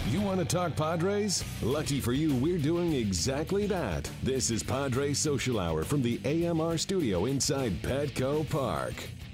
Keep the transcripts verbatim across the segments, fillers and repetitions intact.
You want to talk Padres? Lucky for you, we're doing exactly that. This is Padres Social Hour from the A M R studio inside Petco Park.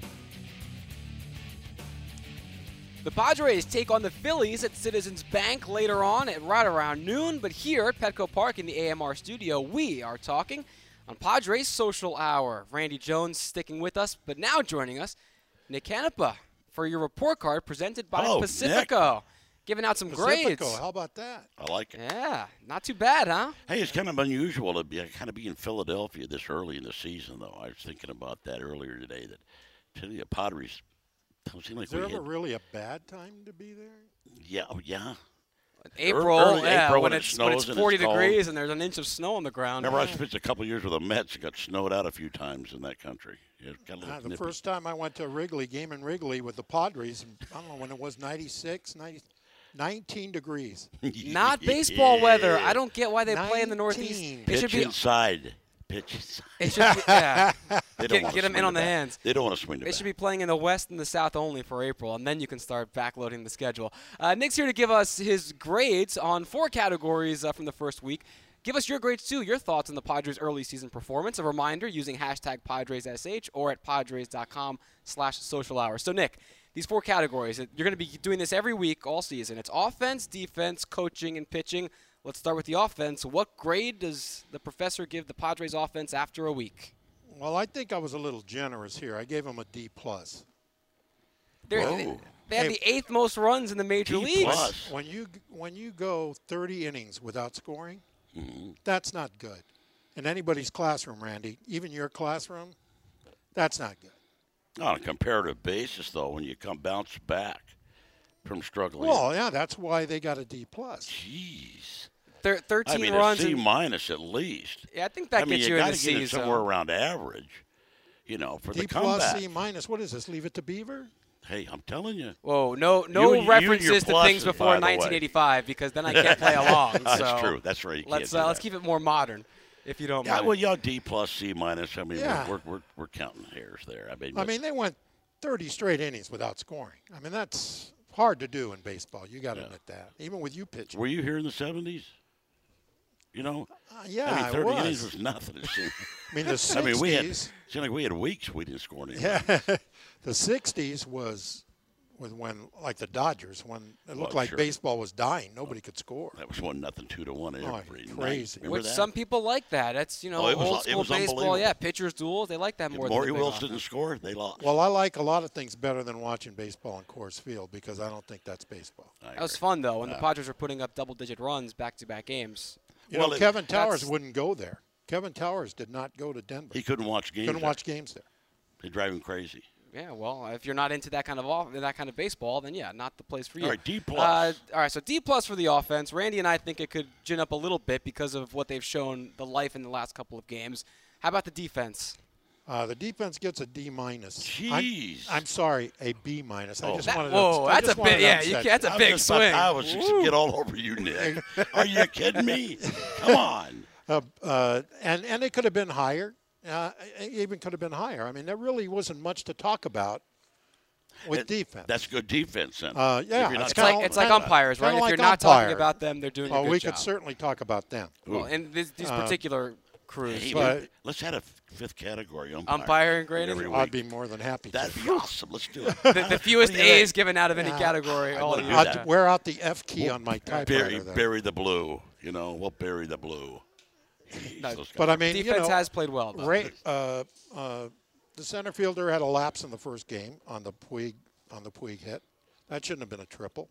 The Padres take on the Phillies at Citizens Bank later on at right around noon. But here at Petco Park in the A M R studio, we are talking on Padres Social Hour. Randy Jones sticking with us, but now joining us, Nick Canepa for your report card presented by Hello, Pacifico. Nick. Giving out some Pacifico, grades. how about that? I like it. Yeah, not too bad, huh? Hey, it's kind of unusual to be kind of be in Philadelphia this early in the season, though. I was thinking about that earlier today. That to the Padres don't seem like Is there we ever had, really a bad time to be there? yeah, oh, yeah. April, early yeah, April when, when it it's, when it's snows and forty it's cold. degrees and there's an inch of snow on the ground. Remember, I spent a couple of years with the Mets. It got snowed out a few times in that country. It got a little Uh, the nippy. first time I went to a Wrigley game in Wrigley with the Padres, I don't know when it was, ninety-six, ninety, nineteen degrees. Not baseball weather. I don't get why they play in the Northeast. nineteen. It Pitch should be. inside. Pitch inside. It should be yeah. They don't Get, wanna get them swing in the on the bat. hands. They don't want to swing the They bat. should be playing in the West and the South only for April, and then you can start backloading the schedule. Uh, Nick's here to give us his grades on four categories uh, from the first week. Give us your grades, too, your thoughts on the Padres' early season performance. A reminder, using hashtag PadresSH or at Padres.com slash social hour. So, Nick, these four categories, you're going to be doing this every week all season. It's offense, defense, coaching, and pitching. Let's start with the offense. What grade does the professor give the Padres offense after a week? Well, I think I was a little generous here. I gave them a D plus. They're, Whoa. they, they have Hey. the eighth most runs in the major D leagues. plus. When you when you go thirty innings without scoring, Mm-hmm. that's not good. In anybody's classroom, Randy, even your classroom, that's not good. On a comparative basis, though, when you come bounce back from struggling. Well, yeah, that's why they got a D plus. Jeez. Thir- thirteen I mean, runs. a C in- minus at least. yeah, I think that I mean, gets you you in got the to get C it zone. somewhere around average, you know, for D the plus, comeback. C minus. What is this? Leave it to Beaver? Hey, I'm telling you. Whoa, no, no You- you- references your to things pluses, before by the way. nineteen eighty-five because then I can't play along. That's so true. That's right. You Let's can't do uh, let's that. keep it more modern, if you don't Yeah, mind. well, yeah, D plus, C minus. I mean, Yeah. we're, we're we're counting hairs there. I mean, I but- mean, they went thirty straight innings without scoring. I mean, that's hard to do in baseball. You got to Yeah. admit that. Even with you pitching. were you here in the seventies? You know, Uh, yeah, I mean, thirty I innings was. was nothing. It seemed. I mean, the I sixties. mean, we had it seemed like we had weeks we didn't score any. Yeah, the sixties was, was when like the Dodgers when it looked Well, like sure. baseball was dying. Nobody could score. That was one nothing, two to one Oh, every night. crazy. Remember Which that? some people like that. That's you know Oh, it was- old it school was baseball. unbelievable. Yeah, pitchers duels. They like that If more. Maury than the big Wills offense. didn't score, they lost. Well, I like a lot of things better than watching baseball in Coors Field because I don't think that's baseball. I That was agree. fun though when the Yeah. Padres were putting up double-digit runs back-to-back games. You Well, know, it- Kevin Towers that's- wouldn't go there. Kevin Towers did not go to Denver. He couldn't watch games. couldn't there. watch games there. They drive him crazy. Yeah, well, if you're not into that kind of off, that kind of baseball, then yeah, not the place for you. All right, D Uh, plus. all right, so D plus for the offense. Randy and I think it could gin up a little bit because of what they've shown the life in the last couple of games. How about the defense? Uh, the defense gets a D minus. Jeez. I'm, I'm sorry, a B minus. I Oh. just That- wanted to. whoa, I that's just a wanted bit. to Yeah, upset you you. can't, that's a I was big just about- swing. I was just Woo. get all over you, Nick. Are you kidding me? Come on. Uh, uh, and and it could have been higher. Uh, it even could have been higher. I mean, there really wasn't much to talk about with It- defense. That's good defense, then. Uh, If yeah, you're it's not It's kinda- like it's like kinda- umpires, right? kinda If like you're not talking umpire. about them, they're doing a Oh, good we job. could certainly talk about them. Well, in this, these Uh, particular crews, Hey, But- man, let's add a f- fifth category. Umpire, umpire and grading. every I'd week. be more than happy to. That'd be awesome. Let's do it. the, the fewest What do you A's think? given out of any Yeah. category I all wanna year. do I'd that. wear out the F key on my bury, typewriter there. bury the blue. You know, we'll bury the blue. Jeez, No, those guys But I are- mean, Defense you know, has played well, though. Ray, uh, uh, the center fielder had a lapse in the first game on the Puig on the Puig hit. That shouldn't have been a triple.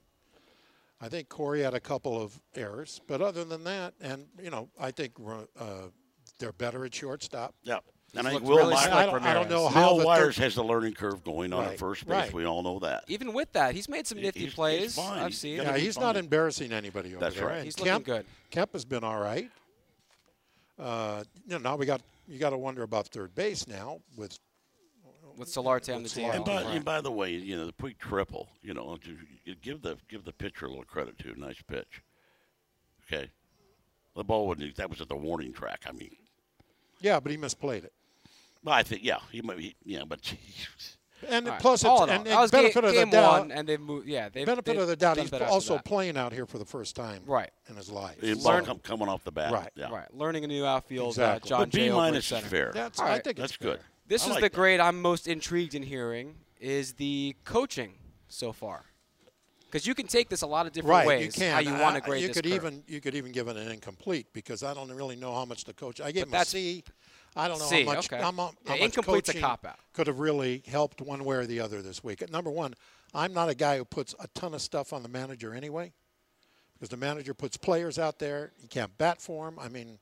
I think Corey had a couple of errors, but other than that, and you know, I think uh, they're better at shortstop. yeah. And I looked think Will really Myers, slick, I don't, I don't know Ramirez. how Will the Myers third, has the learning curve going on at Right, first base. right. We all know that. Even with that, he's made some He- nifty he's- he's plays. fine. I've He's seen. got yeah, be he's fine. not embarrassing anybody over That's there. right. And He's looking Kemp, good. Kemp has been all right. Uh, you know, now we got you got to wonder about third base now with With Solarte on the With D Solarte. L. And by, Right. and by the way, you know, the Puig triple, you know, you- you give the give the pitcher a little credit too. Nice pitch. Okay. The ball wouldn't. That was at the warning track. I mean, yeah, but he misplayed it. well, I think yeah, he might. He, yeah, but And All right. plus, All it's, in and, all, that was and benefit ga- of the game doubt. one, and they've moved. Yeah, they've benefit they've of the doubt, done he's better after also that. playing out here for the first time Right. in his life. It's So- all come, coming off the bat. Right. Yeah. Right, learning a new outfield. Exactly. Uh, John But B Jay over at minus is center. fair. That's, All I right. think That's it's good. fair. This I is like the that. grade I'm most intrigued in hearing is the coaching so far. Because you can take this a lot of different Right, ways. you can. How you want to Uh, grade you this could curve. even you could even give it an incomplete because I don't really know how much the coach. I gave But him a that's- C. I don't know C, how much. okay. How, mu- how Yeah, much incomplete's a coaching cop-out. could have really helped one way or the other this week. Number one, I'm not a guy who puts a ton of stuff on the manager anyway, because the manager puts players out there. You can't bat for him. I mean,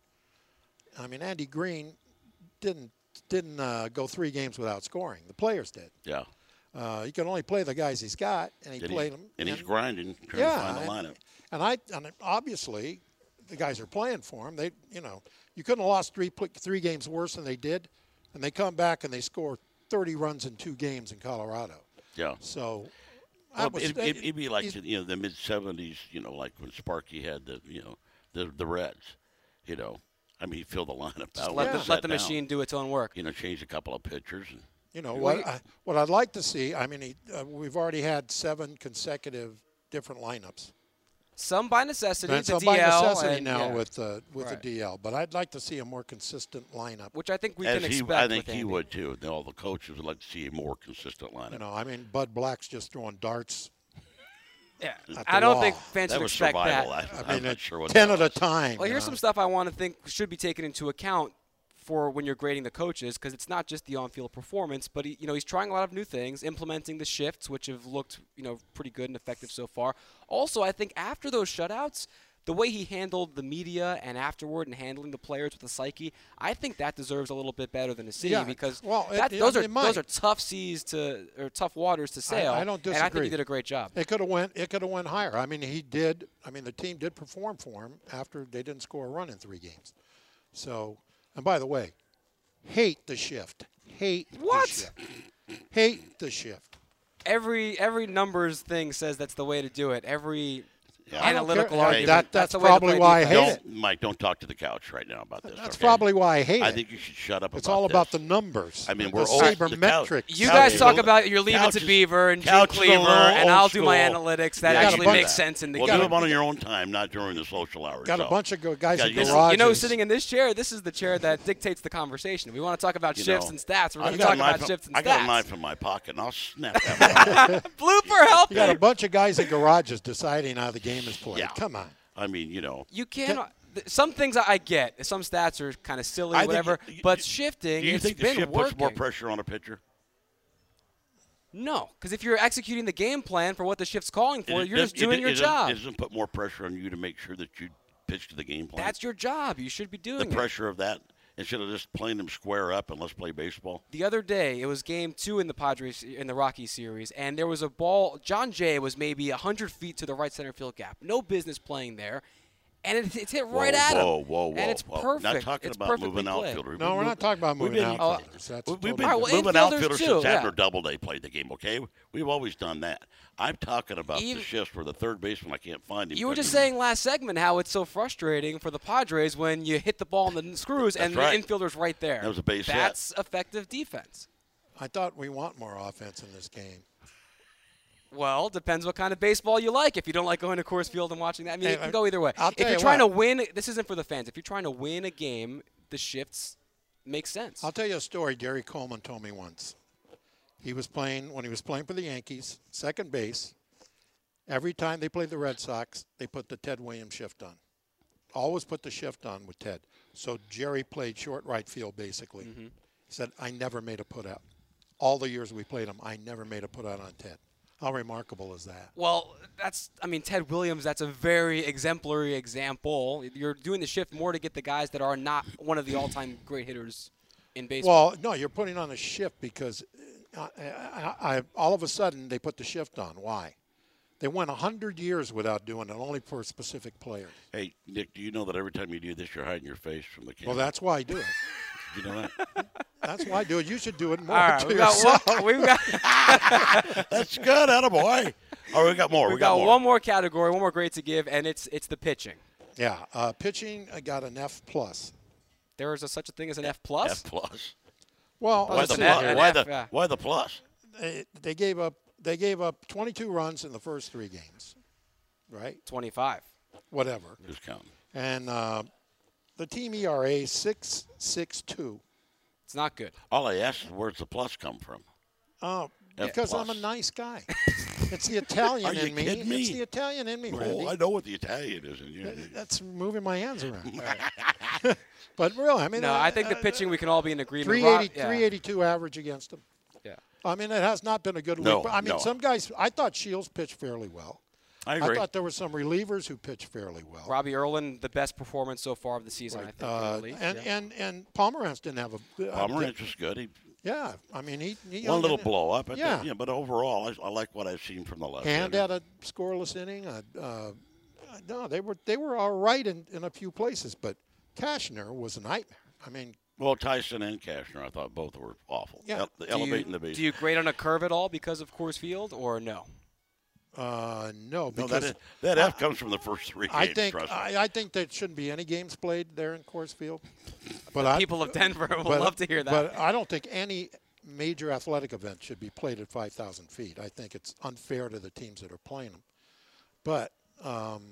I mean Andy Green didn't didn't uh, go three games without scoring. The players did. Yeah. Uh, he can only play the guys he's got, and he And played he's, them. and he's and- grinding, trying yeah, to find the and, lineup. and I and obviously the guys are playing for him. They, you know, you couldn't have lost three pl- three games worse than they did, and they come back and they score thirty runs in two games in Colorado. Yeah. So, I Well, was, it, it, it'd be like he's- the, you know the mid seventies, you know, like when Sparky had the you know the the Reds, you know. I mean, he filled the lineup Just out. let, Yeah. the, sat let the down, machine do its own work. You know, change a couple of pitchers. And, you know Well, what I, what I'd like to see. I mean, he, uh, we've already had seven consecutive different lineups. Some by necessity, And the so by D L. necessity and, now yeah, with uh, with Right. the D L, but I'd like to see a more consistent lineup. which I think we as can he, expect I think with he Andy. would too. All the coaches would like to see a more consistent lineup. You know, I mean, Bud Black's just throwing darts. Yeah. at I the don't wall. think fans that should was expect survival. that. I, I I'm mean, not at sure what ten that at a was. time. Well, you here's know. some stuff I want to think should be taken into account for when you're grading the coaches, because it's not just the on-field performance, but he, you know, he's trying a lot of new things, implementing the shifts, which have looked, you know, pretty good and effective so far. Also, I think after those shutouts, the way he handled the media and afterward and handling the players with the psyche, I think that deserves a little bit better than a C Yeah, because well, it- that, it- those are it might. those are tough seas to or tough waters to sail. I don't And I think disagree. he did a great job. It could have went. It could have went higher. I mean, he did. I mean, the team did perform for him after they didn't score a run in three games. So, and by the way, hate the shift. Hate What? the shift. Hate the shift. Every every numbers thing says that's the way to do it. Every Yeah. I don't analytical care. argument. That- that's that's the way to probably play why I defense. hate it. Don't, Mike, don't talk to the couch right now about this. That's okay? probably why I hate I it. think you should shut up It's about all this. about the numbers. I mean, the we're old- the sabermetrics. couch- You Couch guys is talk a- about you're leaving couch to is- Beaver and Jim couch is a Cleaver, little and old I'll do my school. analytics. That Yeah, you actually do makes that. sense in the Well, game. do them on your own time, not during the social hours. Got a so. bunch of go- guys Yeah, in you This is- know- garages. you know, sitting in this chair, this is the chair that dictates the conversation. We want to talk about You shifts know, and stats. We're going I've to got talk a knife about in- shifts and I got a stats. knife in my pocket, and I'll snap that one. Blooper, help You got me. a bunch of guys in garages deciding how the game is played. Yeah. Come on. I mean, you know. You can't. th- Some things I I get. Some stats are kind of silly, I think whatever. you- you- but shifting, Do you it's think the been shift working. puts more pressure on a pitcher? No, because if you're executing the game plan for what the shift's calling for, It- you're it just doesn't- doing it, your it doesn't- job. It doesn't put more pressure on you to make sure that you pitch to the game plan. That's your job. You should be doing the it. pressure of that instead of just playing them square up and let's play baseball. The other day, it was game two in the Padres in the Rockies series, and there was a ball. John Jay was maybe one hundred feet to the right center field gap. No business playing there. And it, it's hit right whoa, at him. whoa, Whoa, whoa, And it's whoa. perfect. Not talking it's about perfectly moving played. outfielders. No, we're not talking about we've moving been- outfielders. That's We've totally been All right, well, moving infielders outfielders too, since yeah. after Doubleday played the game, okay? We've always done that. I'm talking about Even- the shifts where the third baseman, I can't find him. You were just because- saying last segment how it's so frustrating for the Padres when you hit the ball in the screws and right. the infielder's right there. That was a base hit. That's effective defense. I thought we want more offense in this game. Well, depends what kind of baseball you like. If you don't like going to Coors Field and watching that, I mean, Hey, it can I- go either way. I'll If tell you're you trying what. to win, this isn't for the fans. If you're trying to win a game, the shifts make sense. I'll tell you a story Gary Coleman told me once. He was playing, when he was playing for the Yankees, second base. Every time they played the Red Sox, they put the Ted Williams shift on. Always put the shift on with Ted. So Jerry played short right field, basically. Mm-hmm. He said, I never made a put out. All the years we played him, I never made a put out on Ted. How remarkable is that? Well, that's, I mean, Ted Williams, that's a very exemplary example. You're doing the shift more to get the guys that are not one of the all-time great hitters in baseball. Well, no, you're putting on a shift because uh, I, I, I, all of a sudden they put the shift on. Why? They went one hundred years without doing it, only for specific players. Hey, Nick, do you know that every time you do this, you're hiding your face from the camera? Well, that's why I do it. you know that? That's why I do it. You should do it more all right, to we've got, yourself. one, we've got, That's good, attaboy. Oh, we got more. we've we got, got more. one more category, one more grade to give, and it's it's the pitching. Yeah, uh, pitching, I got an F plus. There is a, such a thing as an F plus. F plus. Well, Oh, Why it's the an F, plus? an Why F, the yeah. why the plus? they, they gave up they gave up twenty-two runs in the first three games, right? twenty-five. Whatever. Just counting. And uh, the team E R A is six six two. It's not good. All I ask is where's the plus come from? Oh, F because plus. I'm a nice guy. It's the Italian Are you in me. kidding me? It's the Italian in me, Randy. Oh, I know what the Italian is in you. That's moving my hands around. But really, I mean, No, uh, I think the uh, pitching we can all be in agreement. three Rob- eighty, yeah. three eighty-two average against him. Yeah. I mean, it has not been a good No, week. But, I mean, no. some guys, I thought Shields pitched fairly well. I agree. I thought there were some relievers who pitched fairly well. Robbie Erlin, the best performance so far of the season, I think. in the Uh, league. and, Yeah. and and Pomerantz didn't have a. Uh, Pomerantz was good. He, Yeah, I mean, he. he one little and, blow up. But Yeah. the- yeah, but overall, I, I like what I've seen from the left. And had a scoreless inning. Uh, uh, no, they were they were all right in, in a few places, but Cashner was a nightmare. I mean, Well, Tyson and Cashner, I thought both were awful. Yeah. El- Do elevating you, the beast. Do you grade on a curve at all because of Coors Field, or no? uh, no, no, because that, is, that F comes from the first three games. I think trust me. I, I think there shouldn't be any games played there in Coors Field. But I, People of Denver will but, love to hear that. But I don't think any major athletic event should be played at five thousand feet. I think it's unfair to the teams that are playing them. But um,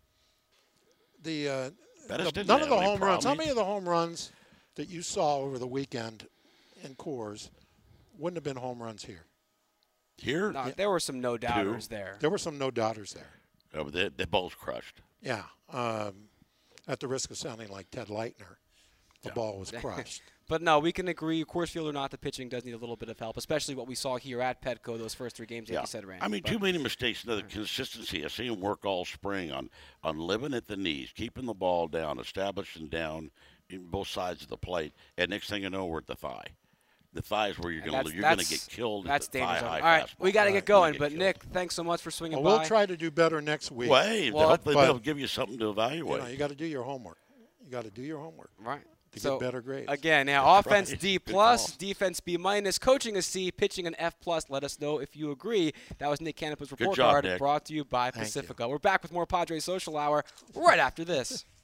the, uh, Bettis the didn't none have of the any home runs. How problem. many of the home runs that you saw over the weekend in Coors wouldn't have been home runs here? Here, no, there were some no doubters there. There were some no doubters there. oh, they, they both crushed. Yeah. Um, at the risk of sounding like Ted Leitner, the Yeah. ball was crushed. But no, we can agree, Coors Field or not, the pitching does need a little bit of help, especially what we saw here at Petco those first three games, like Yeah. you said, Randy. I mean, But- too many mistakes. Another consistency. I see him work all spring on, on living at the knees, keeping the ball down, establishing down in both sides of the plate. And next thing you know, we're at the thigh. The thigh is where you're And going that's- to you're going to that's- get killed. That's at the danger thigh zone. high All right, fastball. we got to All get right, you're gonna going. get But killed. Nick, thanks so much for swinging Well, by. we'll try to do better next week. Wait, Well, hopefully but- they'll give you something to You evaluate. know, you got to do your homework. You got to do your homework Right. to so, get better grades. Again, now offense right. D Good plus, call. defense B minus, coaching a C, pitching an F plus. Let us know if you agree. That was Nick Canopa's report job, card, Nick. brought to you by Thank Pacifica. We're back with more Padres Social Hour right after this.